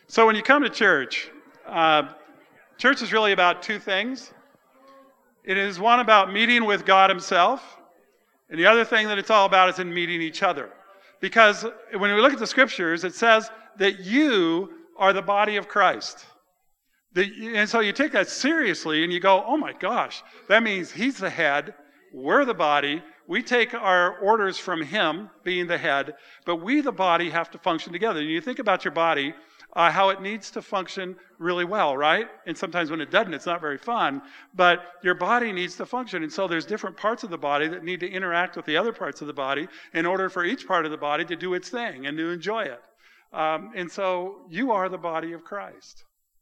So when you come to church, church is really about two things. It is one about meeting with God himself, and the other thing that it's all about is in meeting each other. Because when we look at the scriptures, it says that you are the body of Christ. And so you take that seriously and you go, oh my gosh, that means he's the head, we're the body, we take our orders from him, being the head, but we, the body, have to function together. And you think about your body, how it needs to function really well, right? And sometimes when it doesn't, it's not very fun, but your body needs to function. And so there's different parts of the body that need to interact with the other parts of the body in order for each part of the body to do its thing and to enjoy it. And so you are the body of Christ.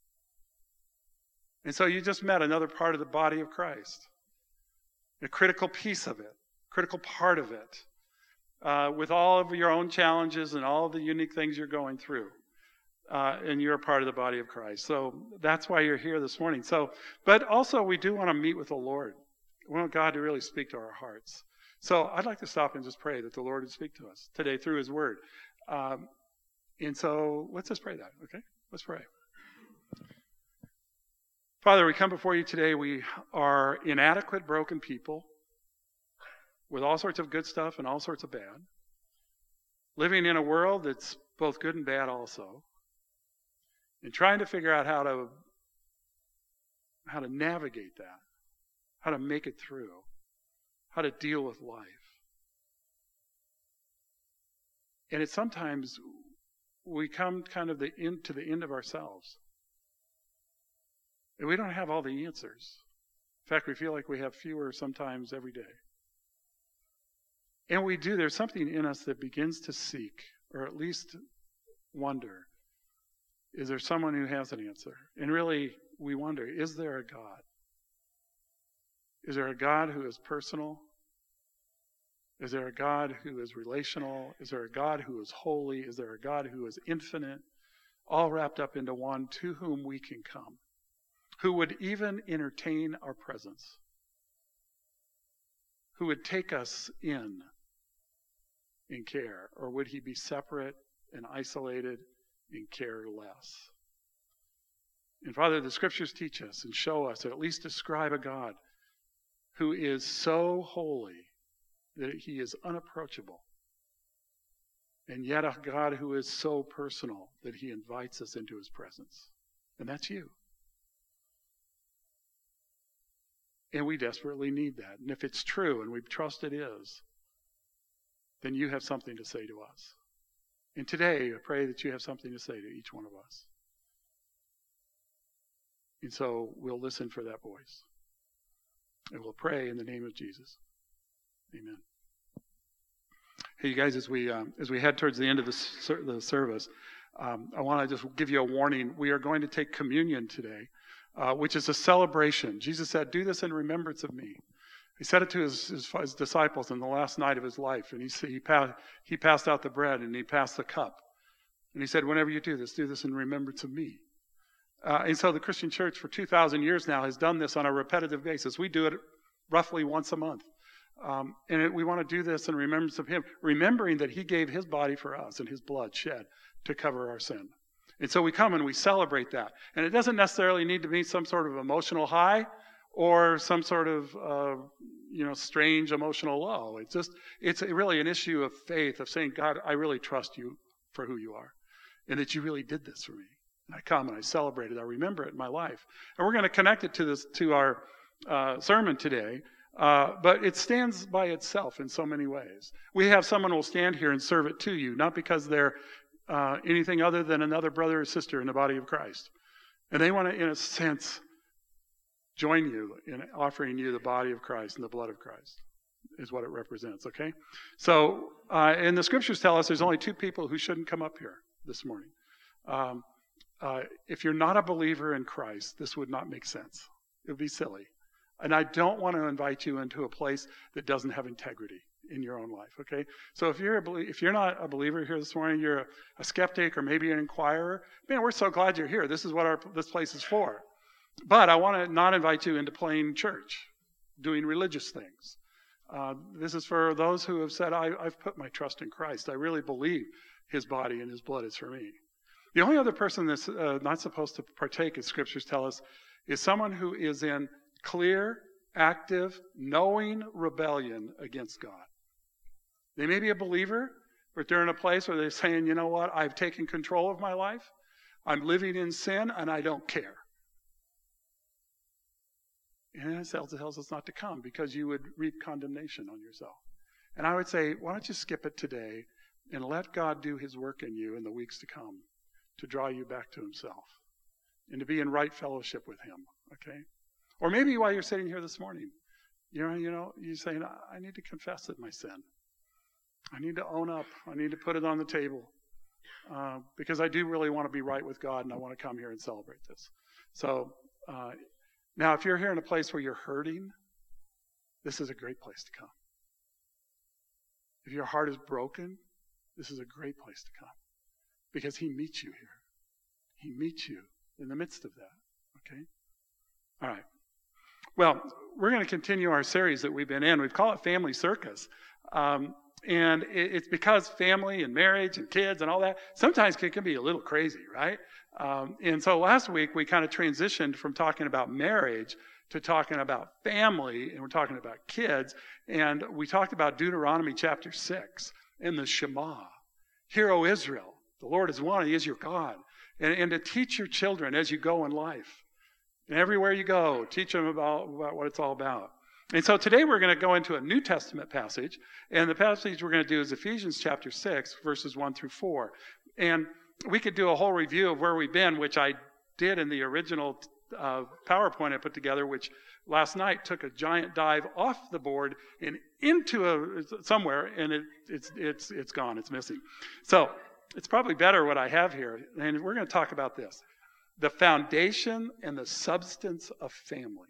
And so you just met another part of the body of Christ. A critical piece of it, critical part of it, with all of your own challenges and all of the unique things you're going through. And you're a part of the body of Christ. So that's why you're here this morning. But also we do want to meet with the Lord. We want God to really speak to our hearts. So I'd like to stop and just pray that the Lord would speak to us today through his word. And so let's just pray that, okay? Let's pray. Father, we come before you today. We are inadequate, broken people with all sorts of good stuff and all sorts of bad, living in a world that's both good and bad also, and trying to figure out how to navigate that, how to make it through, how to deal with life. And it's sometimes we come kind of to the end of ourselves. And we don't have all the answers. In fact, we feel like we have fewer sometimes every day. And we do. There's something in us that begins to seek, or at least wonder, is there someone who has an answer? And really, we wonder, is there a God? Is there a God who is personal? Is there a God who is relational? Is there a God who is holy? Is there a God who is infinite? All wrapped up into one to whom we can come, who would even entertain our presence, who would take us in care, or would he be separate and isolated and care less? And Father, the scriptures teach us and show us, or at least describe a God who is so holy that he is unapproachable, and yet a God who is so personal that he invites us into his presence. And that's you. And we desperately need that. And if it's true, and we trust it is, then you have something to say to us. And today, I pray that you have something to say to each one of us. And so we'll listen for that voice. And we'll pray in the name of Jesus. Amen. Hey, you guys, as we head towards the end of the service, I want to just give you a warning. We are going to take communion today, which is a celebration. Jesus said, "Do this in remembrance of me." He said it to his disciples on the last night of his life, and he passed out the bread and he passed the cup. And he said, whenever you do this in remembrance of me. And so the Christian church for 2,000 years now has done this on a repetitive basis. We do it roughly once a month. We want to do this in remembrance of him, remembering that he gave his body for us and his blood shed to cover our sin. And so we come and we celebrate that. And it doesn't necessarily need to be some sort of emotional high or some sort of strange emotional low. It's really an issue of faith, of saying, God, I really trust you for who you are, and that you really did this for me. And I come and I celebrate it. I remember it in my life. And we're going to connect it to our sermon today. But it stands by itself in so many ways. We have someone who will stand here and serve it to you, not because they're anything other than another brother or sister in the body of Christ. And they want to, in a sense, join you in offering you the body of Christ and the blood of Christ is what it represents, okay? So, and the scriptures tell us there's only two people who shouldn't come up here this morning. If you're not a believer in Christ, this would not make sense. It would be silly. And I don't want to invite you into a place that doesn't have integrity in your own life, okay? So if you're not a believer here this morning, you're a skeptic or maybe an inquirer, man, we're so glad you're here. This is what this place is for. But I want to not invite you into playing church, doing religious things. This is for those who have said, I've put my trust in Christ. I really believe his body and his blood is for me. The only other person that's not supposed to partake, as scriptures tell us, is someone who is in clear, active, knowing rebellion against God. They may be a believer, but they're in a place where they're saying, you know what, I've taken control of my life. I'm living in sin, and I don't care. And it tells us not to come because you would reap condemnation on yourself. And I would say, why don't you skip it today and let God do his work in you in the weeks to come to draw you back to himself and to be in right fellowship with him, okay? Or maybe while you're sitting here this morning, you're saying, I need to confess my sin. I need to own up. I need to put it on the table because I do really want to be right with God and I want to come here and celebrate this. So now if you're here in a place where you're hurting, this is a great place to come. If your heart is broken, this is a great place to come because he meets you here. He meets you in the midst of that, okay? All right. Well, we're going to continue our series that we've been in. We call it Family Circus. And it's because family and marriage and kids and all that, sometimes it can be a little crazy, right? And so last week we kind of transitioned from talking about marriage to talking about family, and we're talking about kids. And we talked about Deuteronomy chapter 6 and the Shema. Hear, O Israel, the Lord is one, he is your God. And to teach your children as you go in life. And everywhere you go, teach them about what it's all about. And so today we're going to go into a New Testament passage. And the passage we're going to do is Ephesians chapter 6, verses 1 through 4. And we could do a whole review of where we've been, which I did in the original PowerPoint I put together, which last night took a giant dive off the board and into somewhere, and it's gone. It's missing. So it's probably better what I have here. And we're going to talk about this. The foundation and the substance of family.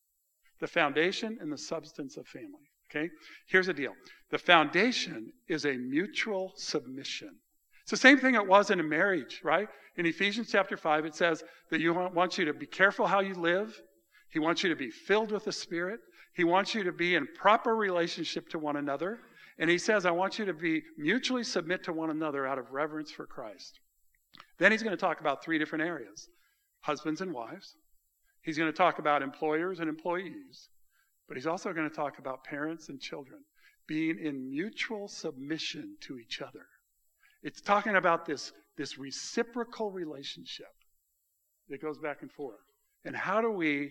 The foundation and the substance of family. Okay? Here's the deal. The foundation is a mutual submission. It's the same thing it was in a marriage, right? In Ephesians chapter 5, it says that he wants you to be careful how you live. He wants you to be filled with the Spirit. He wants you to be in proper relationship to one another. And he says, I want you to be mutually submit to one another out of reverence for Christ. Then he's going to talk about 3 different areas. Husbands and wives. He's going to talk about employers and employees. But he's also going to talk about parents and children being in mutual submission to each other. It's talking about this reciprocal relationship that goes back and forth. And how do we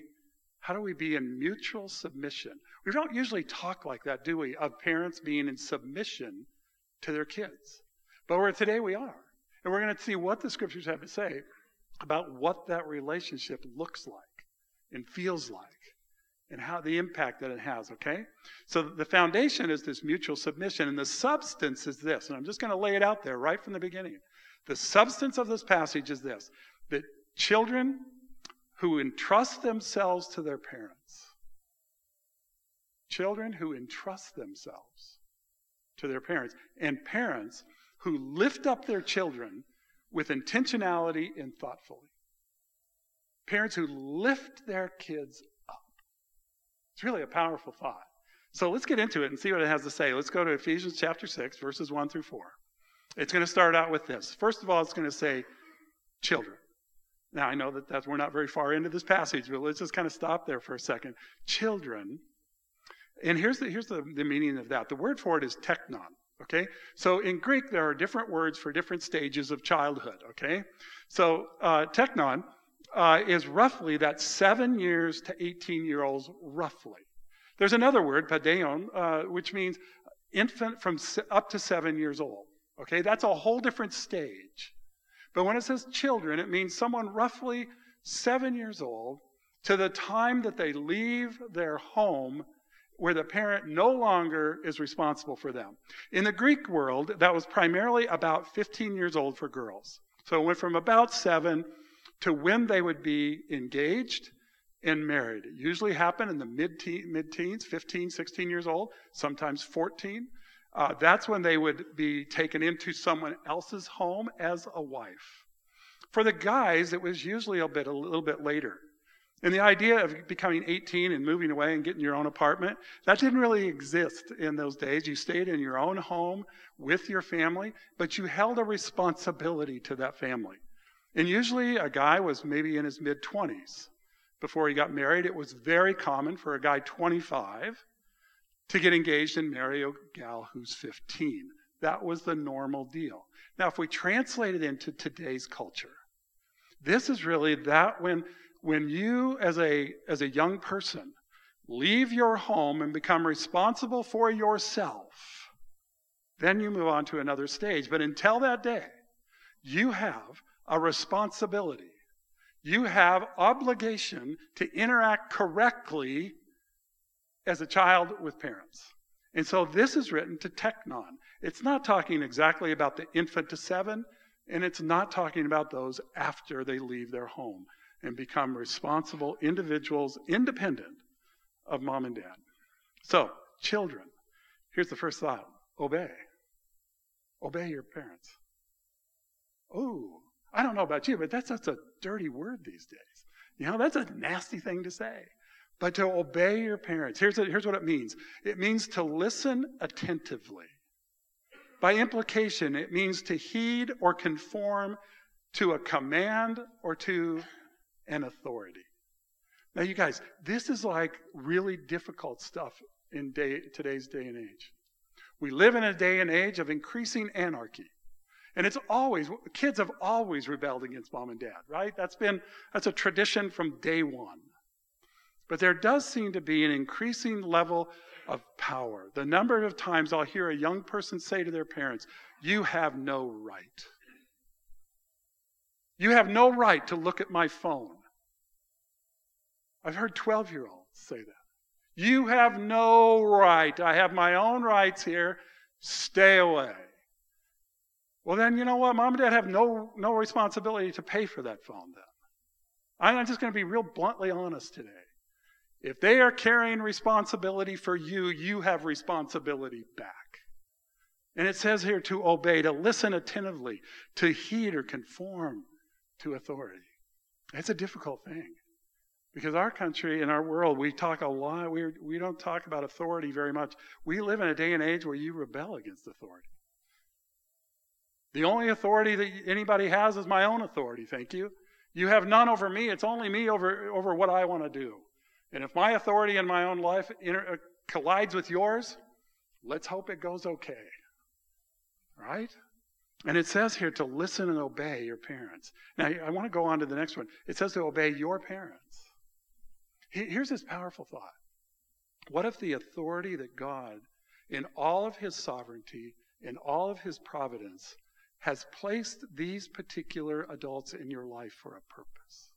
be in mutual submission? We don't usually talk like that, do we, of parents being in submission to their kids. But today we are. And we're going to see what the scriptures have to say about what that relationship looks like and feels like and how the impact that it has, okay? So the foundation is this mutual submission, and the substance is this. And I'm just going to lay it out there right from the beginning. The substance of this passage is this, that children who entrust themselves to their parents, children who entrust themselves to their parents, and parents who lift up their children with intentionality and thoughtfully. Parents who lift their kids up. It's really a powerful thought. So let's get into it and see what it has to say. Let's go to Ephesians chapter 6, verses 1 through 4. It's going to start out with this. First of all, it's going to say children. Now, I know that we're not very far into this passage, but let's just kind of stop there for a second. Children. And here's the meaning of that. The word for it is teknon. Okay? So in Greek, there are different words for different stages of childhood. Okay? So teknon is roughly that 7 years to 18-year-olds, roughly. There's another word, paideon, which means infant from up to 7 years old. Okay? That's a whole different stage. But when it says children, it means someone roughly 7 years old to the time that they leave their home where the parent no longer is responsible for them. In the Greek world, that was primarily about 15 years old for girls. So it went from about 7 to when they would be engaged and married. It usually happened in the mid-teens, 15, 16 years old, sometimes 14. That's when they would be taken into someone else's home as a wife. For the guys, it was usually a little bit later. And the idea of becoming 18 and moving away and getting your own apartment, that didn't really exist in those days. You stayed in your own home with your family, but you held a responsibility to that family. And usually a guy was maybe in his mid-20s. Before he got married, it was very common for a guy 25 to get engaged and marry a gal who's 15. That was the normal deal. Now, if we translate it into today's culture, this is really that when you as a young person leave your home and become responsible for yourself, then you move on to another stage. But until that day, you have a responsibility. You have obligation to interact correctly as a child with parents. And so this is written to teknon. It's not talking exactly about the infant to 7, and it's not talking about those after they leave their home and become responsible individuals, independent of mom and dad. So, children, here's the first thought. Obey. Obey your parents. Oh, I don't know about you, but that's such a dirty word these days. You know, that's a nasty thing to say. But to obey your parents, here's what it means. It means to listen attentively. By implication, it means to heed or conform to a command or to an authority. Now, you guys, this is like really difficult stuff in today's day and age. We live in a day and age of increasing anarchy. And kids have always rebelled against mom and dad, right? That's a tradition from day one. But there does seem to be an increasing level of power. The number of times I'll hear a young person say to their parents, "You have no right. You have no right to look at my phone." I've heard 12-year-olds say that. "You have no right. I have my own rights here. Stay away." Well, then, you know what? Mom and dad have no responsibility to pay for that phone then. I'm just going to be real bluntly honest today. If they are carrying responsibility for you, you have responsibility back. And it says here to obey, to listen attentively, to heed or conform to authority. It's a difficult thing. Because our country and our world, we talk a lot, we don't talk about authority very much. We live in a day and age where you rebel against authority. The only authority that anybody has is my own authority, thank you. You have none over me. It's only me over what I want to do. And if my authority in my own life collides with yours, let's hope it goes okay. Right? And it says here to listen and obey your parents. Now, I want to go on to the next one. It says to obey your parents. Here's this powerful thought. What if the authority that God, in all of his sovereignty, in all of his providence, has placed these particular adults in your life for a purpose?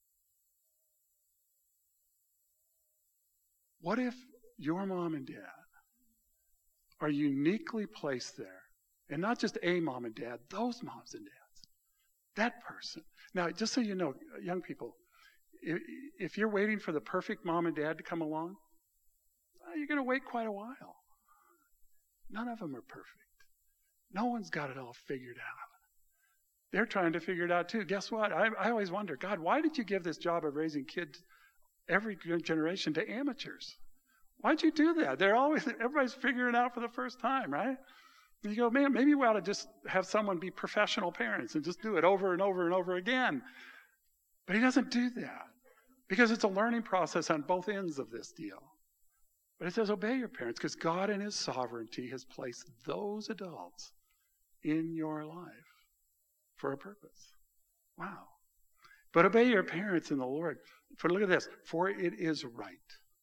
What if your mom and dad are uniquely placed there? And not just a mom and dad, those moms and dads. That person. Now, just so you know, young people, if you're waiting for the perfect mom and dad to come along, you're going to wait quite a while. None of them are perfect. No one's got it all figured out. They're trying to figure it out too. Guess what? I always wonder, God, why did you give this job of raising kids every generation to amateurs? Why'd you do that? Everybody's figuring it out for the first time, right? And you go, man, maybe we ought to just have someone be professional parents and just do it over and over and over again. But he doesn't do that because it's a learning process on both ends of this deal. But it says obey your parents because God in his sovereignty has placed those adults in your life for a purpose. Wow. But obey your parents in the Lord. For look at this. For it is right.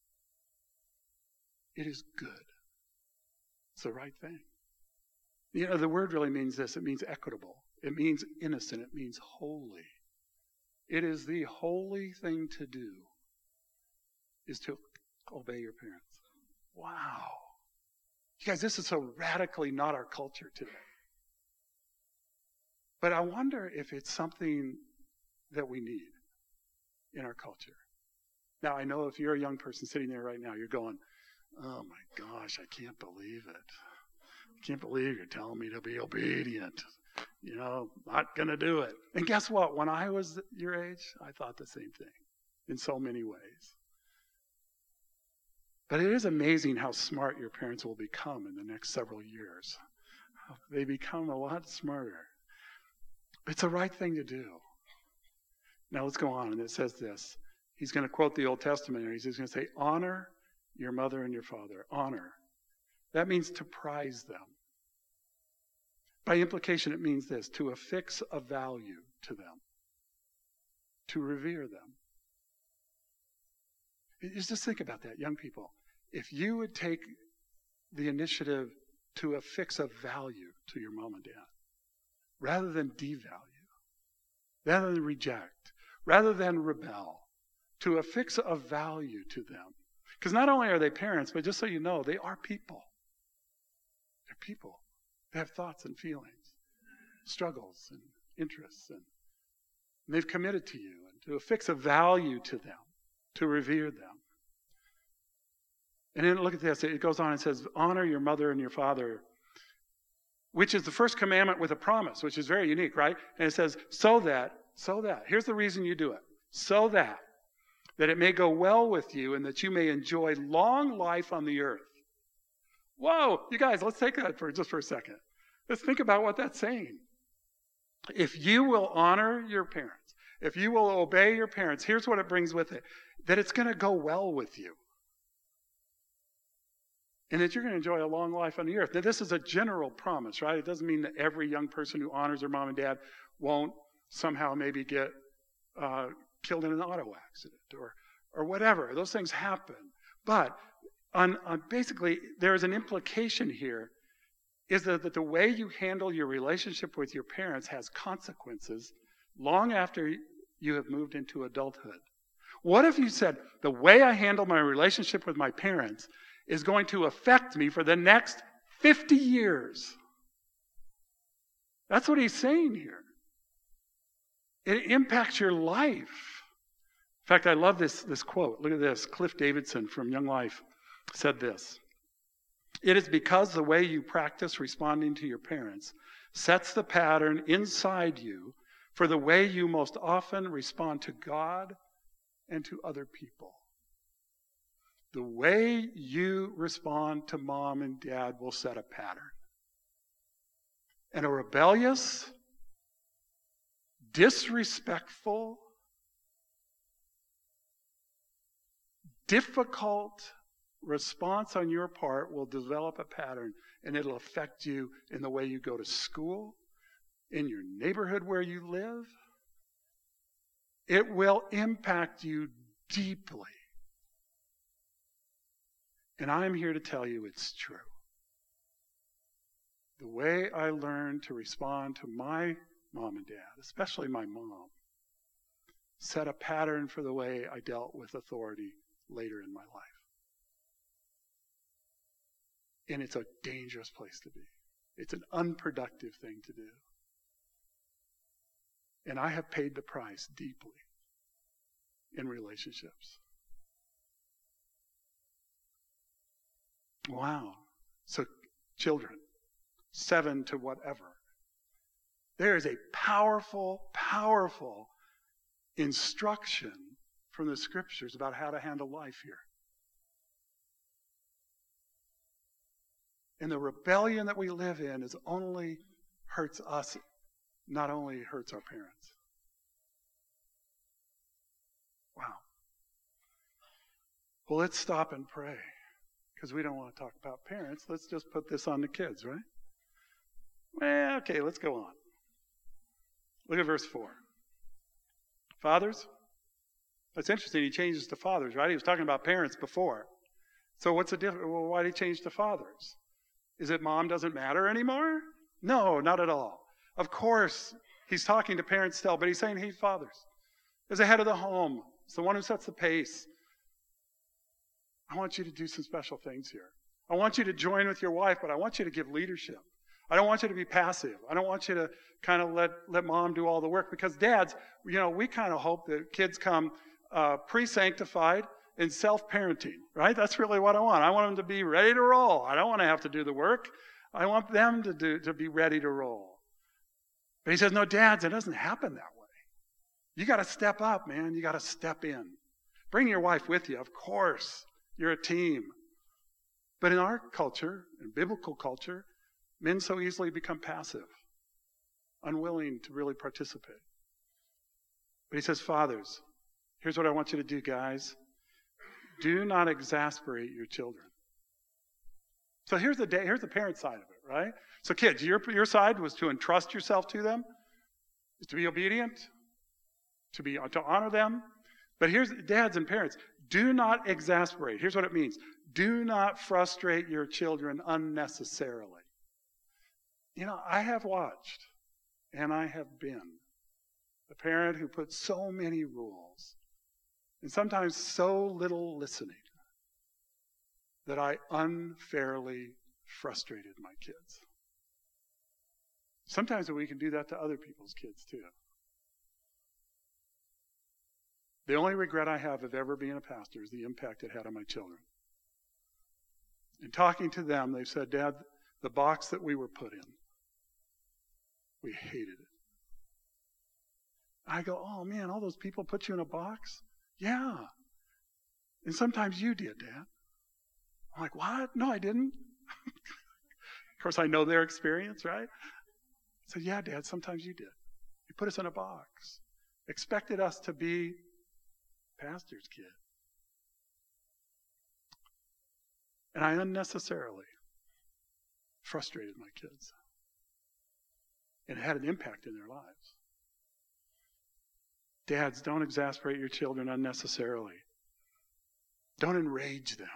It is good. It's the right thing. You know, the word really means this. It means equitable. It means innocent. It means holy. It is the holy thing to do is to obey your parents. Wow. You guys, this is so radically not our culture today. But I wonder if it's something that we need in our culture. Now, I know if you're a young person sitting there right now, you're going, oh my gosh, I can't believe it. I can't believe you're telling me to be obedient. You know, not going to do it. And guess what? When I was your age, I thought the same thing in so many ways. But it is amazing how smart your parents will become in the next several years. They become a lot smarter. It's the right thing to do. Now let's go on, and it says this. He's going to quote the Old Testament, and he's going to say, honor your mother and your father. Honor. That means to prize them. By implication, it means this, to affix a value to them, to revere them. Just think about that, young people. If you would take the initiative to affix a value to your mom and dad, rather than devalue, rather than reject, rather than rebel, to affix a value to them. Because not only are they parents, but just so you know, they are people. They're people. They have thoughts and feelings, struggles and interests, and they've committed to you, and to affix a value to them, to revere them. And then look at this. It goes on and says, honor your mother and your father, which is the first commandment with a promise, which is very unique, right? And it says, so that, here's the reason you do it, so that it may go well with you and that you may enjoy long life on the earth. Whoa, you guys, let's take that for a second. Let's think about what that's saying. If you will honor your parents, if you will obey your parents, here's what it brings with it, that it's going to go well with you. And that you're going to enjoy a long life on the earth. Now, this is a general promise, right? It doesn't mean that every young person who honors their mom and dad won't somehow maybe get killed in an auto accident or whatever. Those things happen. But basically, there is an implication here, is that the way you handle your relationship with your parents has consequences long after you have moved into adulthood. What if you said, the way I handle my relationship with my parents is going to affect me for the next 50 years? That's what he's saying here. It impacts your life. In fact, I love this quote. Look at this. Cliff Davidson from Young Life said this. It is because the way you practice responding to your parents sets the pattern inside you for the way you most often respond to God and to other people. The way you respond to mom and dad will set a pattern. And a rebellious, disrespectful, difficult response on your part will develop a pattern, and it'll affect you in the way you go to school, in your neighborhood where you live. It will impact you deeply. And I'm here to tell you it's true. The way I learned to respond to my mom and dad, especially my mom, set a pattern for the way I dealt with authority later in my life. And it's a dangerous place to be. It's an unproductive thing to do. And I have paid the price deeply in relationships. Wow. So children, 7 to whatever. There is a powerful, powerful instruction from the scriptures about how to handle life here. And the rebellion that we live in is only hurts us, not only hurts our parents. Wow. Well, let's stop and pray, because we don't want to talk about parents. Let's just put this on the kids, right? Well, okay, let's go on. Look at verse 4. Fathers? That's interesting. He changes to fathers, right? He was talking about parents before. So what's the difference? Well, why did he change to fathers? Is it mom doesn't matter anymore? No, not at all. Of course, he's talking to parents still, but he's saying, hey, fathers, as the head of the home, it's the one who sets the pace. I want you to do some special things here. I want you to join with your wife, but I want you to give leadership. I don't want you to be passive. I don't want you to kind of let mom do all the work, because dads, we kind of hope that kids come pre-sanctified and self-parenting, right? That's really what I want. I want them to be ready to roll. I don't want to have to do the work. I want them to be ready to roll. But he says, no, dads, it doesn't happen that way. You got to step up, man. You got to step in. Bring your wife with you, of course. You're a team. But in our culture, in biblical culture, men so easily become passive, unwilling to really participate. But he says, fathers, here's what I want you to do, guys. Do not exasperate your children. So here's the parent side of it, right? So kids, your side was to entrust yourself to them, is to be obedient, to honor them. But here's dads and parents. Do not exasperate. Here's what it means. Do not frustrate your children unnecessarily. I have watched, and I have been a parent who put so many rules, and sometimes so little listening, that I unfairly frustrated my kids. Sometimes we can do that to other people's kids too. The only regret I have of ever being a pastor is the impact it had on my children. In talking to them, they've said, Dad, the box that we were put in, we hated it. I go, oh man, all those people put you in a box? Yeah. And sometimes you did, Dad. I'm like, what? No, I didn't. Of course, I know their experience, right? I said, yeah, Dad, sometimes you did. You put us in a box. Expected us to be pastor's kid. And I unnecessarily frustrated my kids. And it had an impact in their lives. Dads, don't exasperate your children unnecessarily. Don't enrage them.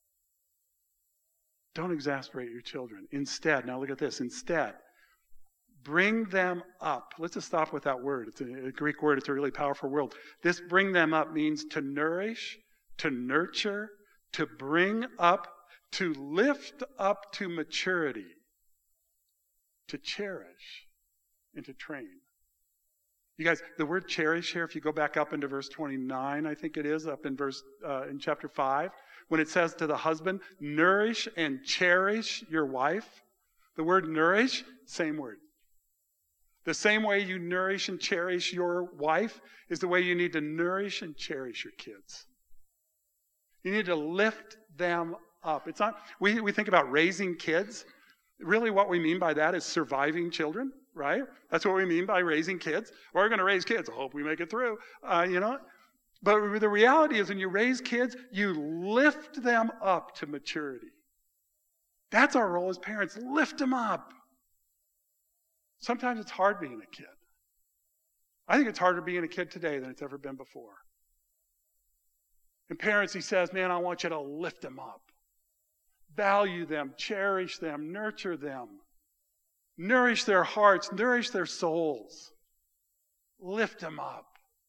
Don't exasperate your children. Instead, now look at this. Instead, bring them up. Let's just stop with that word. It's a Greek word. It's a really powerful word. This bring them up means to nourish, to nurture, to bring up, to lift up to maturity, to cherish, and to train. You guys, the word cherish here, if you go back up into verse 29, I think it is, up in in chapter 5, when it says to the husband, nourish and cherish your wife. The word nourish, same word. The same way you nourish and cherish your wife is the way you need to nourish and cherish your kids. You need to lift them up. It's not, we think about raising kids. Really what we mean by that is surviving children, right? That's what we mean by raising kids. We're going to raise kids. I hope we make it through, But the reality is when you raise kids, you lift them up to maturity. That's our role as parents. Lift them up. Sometimes it's hard being a kid. I think it's harder being a kid today than it's ever been before. And parents, he says, man, I want you to lift them up. Value them, cherish them, nurture them. Nourish their hearts, nourish their souls. Lift them up.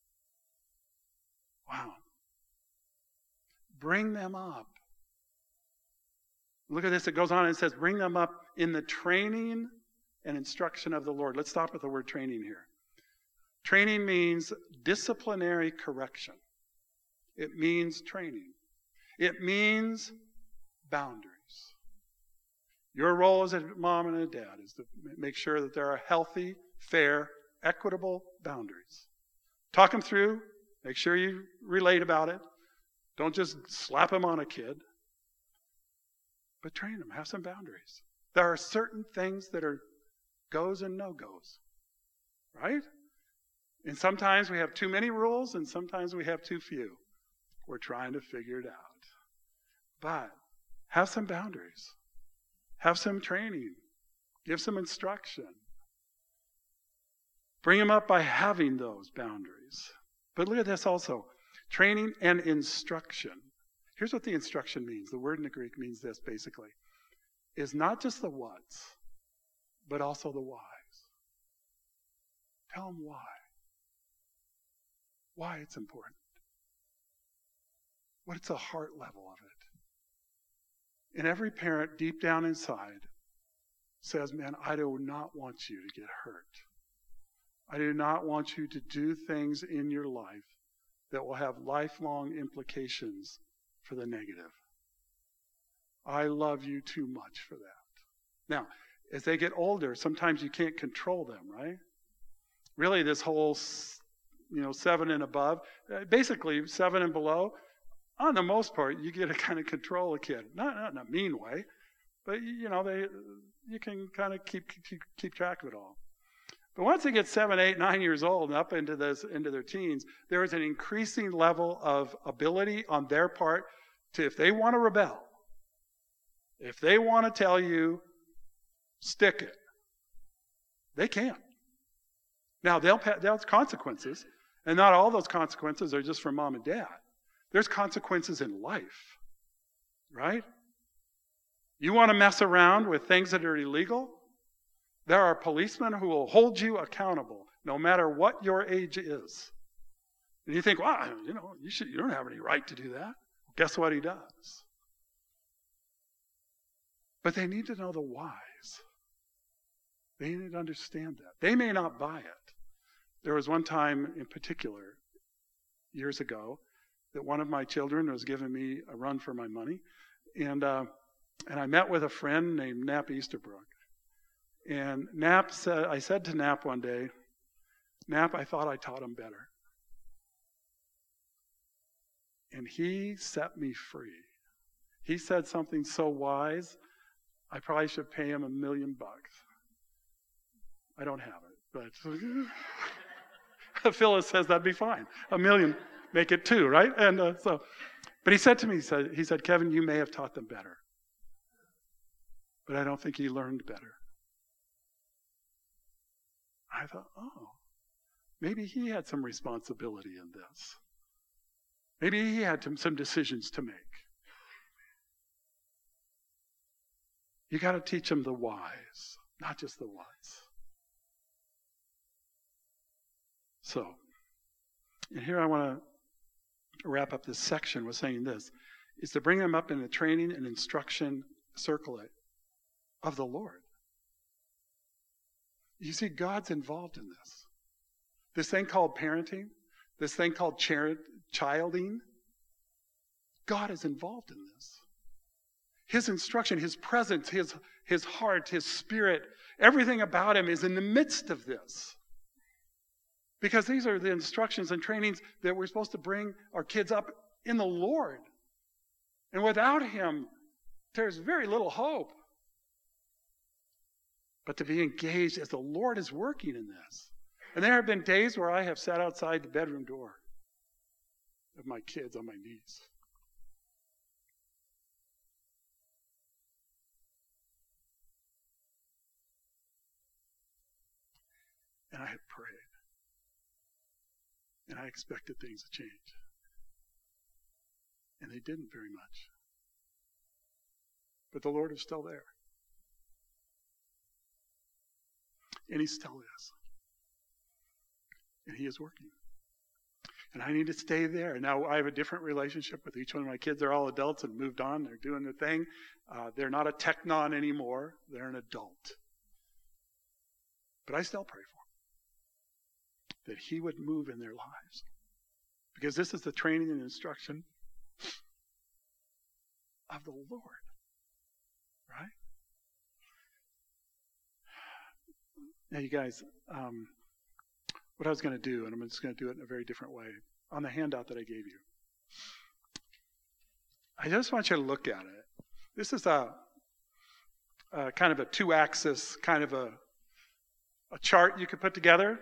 Wow. Bring them up. Look at this. It goes on and it says, bring them up in the training and instruction of the Lord. Let's stop with the word training here. Training means disciplinary correction. It means training. It means boundaries. Your role as a mom and a dad is to make sure that there are healthy, fair, equitable boundaries. Talk them through. Make sure you relate about it. Don't just slap them on a kid. But train them. Have some boundaries. There are certain things that are goes and no-goes. Right? And sometimes we have too many rules and sometimes we have too few. We're trying to figure it out. But have some boundaries. Have some training. Give some instruction. Bring them up by having those boundaries. But look at this also. Training and instruction. Here's what the instruction means. The word in the Greek means this, basically. Is not just the what's, but also the why's. Tell them why. Why it's important. What's the heart level of it? And every parent deep down inside says, man, I do not want you to get hurt. I do not want you to do things in your life that will have lifelong implications for the negative. I love you too much for that. Now, as they get older, sometimes you can't control them, right? Really, this whole, 7 and above, basically 7 and below, on the most part, you get to kind of control a kid. Not in a mean way, but you can kind of keep track of it all. But once they get 7, 8, 9 years old and up into their teens, there is an increasing level of ability on their part to, if they want to rebel, if they want to tell you, stick it, they can. Now, there's consequences, and not all those consequences are just from mom and dad. There's consequences in life, right? You want to mess around with things that are illegal? There are policemen who will hold you accountable no matter what your age is. And you think, wow, you don't have any right to do that. Guess what he does? But they need to know the whys. They need to understand that. They may not buy it. There was one time in particular, years ago, that one of my children was giving me a run for my money. And I met with a friend named Knapp Easterbrook. And I said to Knapp one day, Knapp, I thought I taught him better. And he set me free. He said something so wise, I probably should pay him $1 million. I don't have it, but Phyllis says that'd be fine. $1 million, make it 2, right? And but he said to me, he said, Kevin, you may have taught them better, but I don't think he learned better. I thought, maybe he had some responsibility in this. Maybe he had some decisions to make. You got to teach them the whys, not just the whats. So, and here I want to wrap up this section with saying this, is to bring them up in the training and instruction circle of the Lord. You see, God's involved in this. This thing called parenting, this thing called childing, God is involved in this. His instruction, His presence, His heart, His spirit, everything about Him is in the midst of this. Because these are the instructions and trainings that we're supposed to bring our kids up in the Lord. And without Him, there's very little hope. But to be engaged as the Lord is working in this. And there have been days where I have sat outside the bedroom door of my kids on my knees. And I had prayed. And I expected things to change. And they didn't very much. But the Lord is still there. And He still is. And He is working. And I need to stay there. Now, I have a different relationship with each one of my kids. They're all adults and moved on. They're doing their thing. They're not a technon anymore. They're an adult. But I still pray for them. That He would move in their lives. Because this is the training and instruction of the Lord. Right? Now, you guys, what I was going to do, and I'm just going to do it in a very different way, on the handout that I gave you. I just want you to look at it. This is a kind of a 2-axis, kind of a chart you could put together.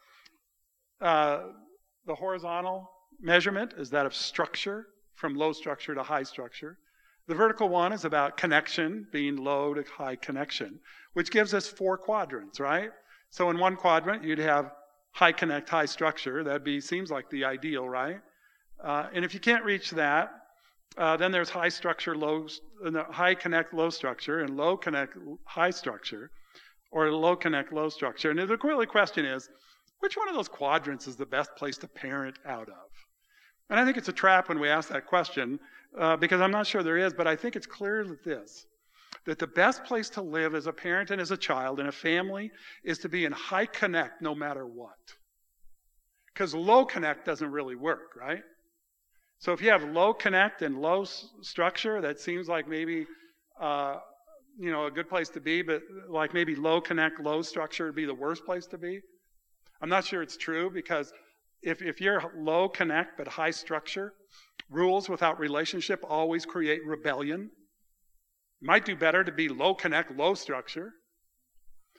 The horizontal measurement is that of structure, from low structure to high structure. The vertical one is about connection, being low to high connection, which gives us 4 quadrants, right? So in one quadrant, you'd have high connect, high structure. Seems like the ideal, right? And if you can't reach that, then there's high structure, high connect, low structure, and low connect, high structure, or low connect, low structure. And the really question is, which one of those quadrants is the best place to parent out of? And I think it's a trap when we ask that question, because I'm not sure there is, but I think it's clear that the best place to live as a parent and as a child in a family is to be in high connect no matter what. Because low connect doesn't really work, right? So if you have low connect and low structure, that seems like maybe a good place to be, but like maybe low connect, low structure would be the worst place to be. I'm not sure it's true, because if you're low connect but high structure, rules without relationship always create rebellion. Might do better to be low connect, low structure.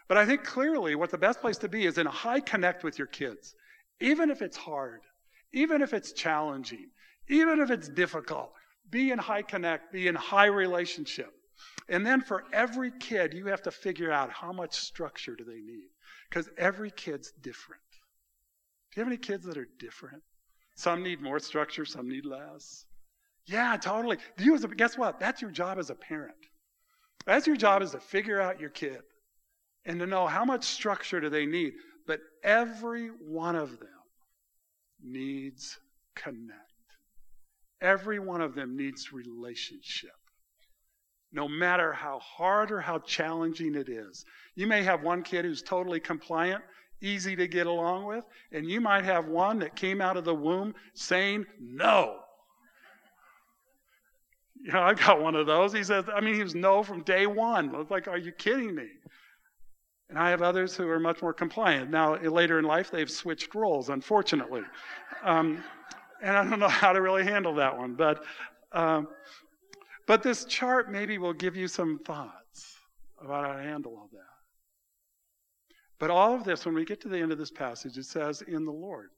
But I think clearly what the best place to be is in a high connect with your kids. Even if it's hard, even if it's challenging, even if it's difficult, be in high connect, be in high relationship. And then for every kid, you have to figure out how much structure do they need. Because every kid's different. Do you have any kids that are different? Some need more structure, some need less. Yeah, totally. Guess what? That's your job as a parent. That's your job, is to figure out your kid and to know how much structure do they need. But every one of them needs connect. Every one of them needs relationship. No matter how hard or how challenging it is. You may have one kid who's totally compliant, easy to get along with, and you might have one that came out of the womb saying no. You know, I've got one of those. He was no from day one. I was like, are you kidding me? And I have others who are much more compliant. Now, later in life, they've switched roles, unfortunately. And I don't know how to really handle that one. But this chart maybe will give you some thoughts about how to handle all that. But all of this, when we get to the end of this passage, it says, in the Lord.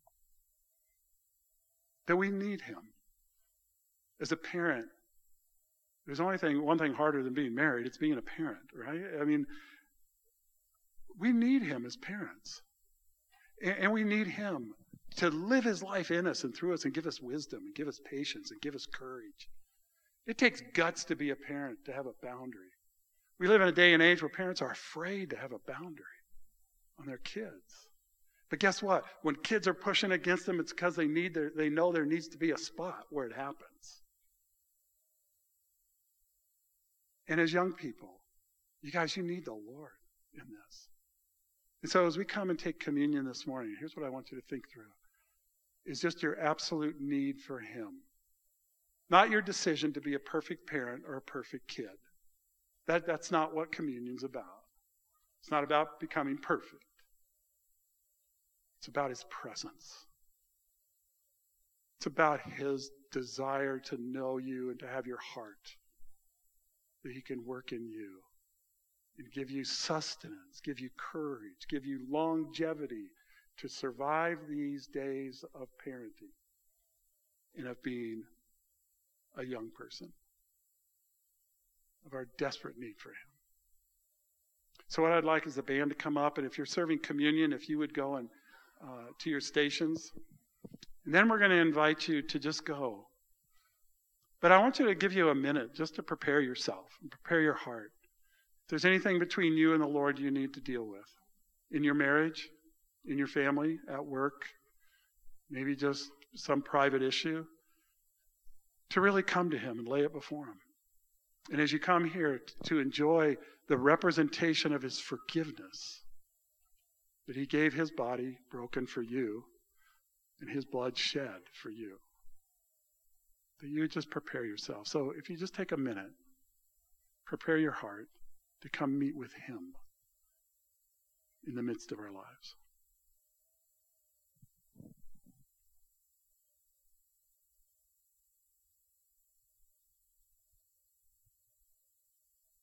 That we need him. As a parent, there's only one thing harder than being married. It's being a parent, right? I mean, we need him as parents. And we need him to live his life in us and through us and give us wisdom and give us patience and give us courage. It takes guts to be a parent, to have a boundary. We live in a day and age where parents are afraid to have a boundary on their kids. But guess what? When kids are pushing against them, it's because they know there needs to be a spot where it happens. And as young people, you guys, you need the Lord in this. And so as we come and take communion this morning, here's what I want you to think through. Is just your absolute need for him. Not your decision to be a perfect parent or a perfect kid. That's not what communion's about. It's not about becoming perfect. It's about his presence. It's about his desire to know you and to have your heart. That he can work in you and give you sustenance, give you courage, give you longevity to survive these days of parenting and of being a young person, of our desperate need for him. So what I'd like is the band to come up, and if you're serving communion, if you would go and to your stations. And then we're going to invite you to just go. But I want you to give you a minute just to prepare yourself and prepare your heart. If there's anything between you and the Lord you need to deal with, in your marriage, in your family, at work, maybe just some private issue, to really come to him and lay it before him. And as you come here to enjoy the representation of his forgiveness, that he gave his body broken for you and his blood shed for you, that you just prepare yourself. So if you just take a minute, prepare your heart to come meet with him in the midst of our lives.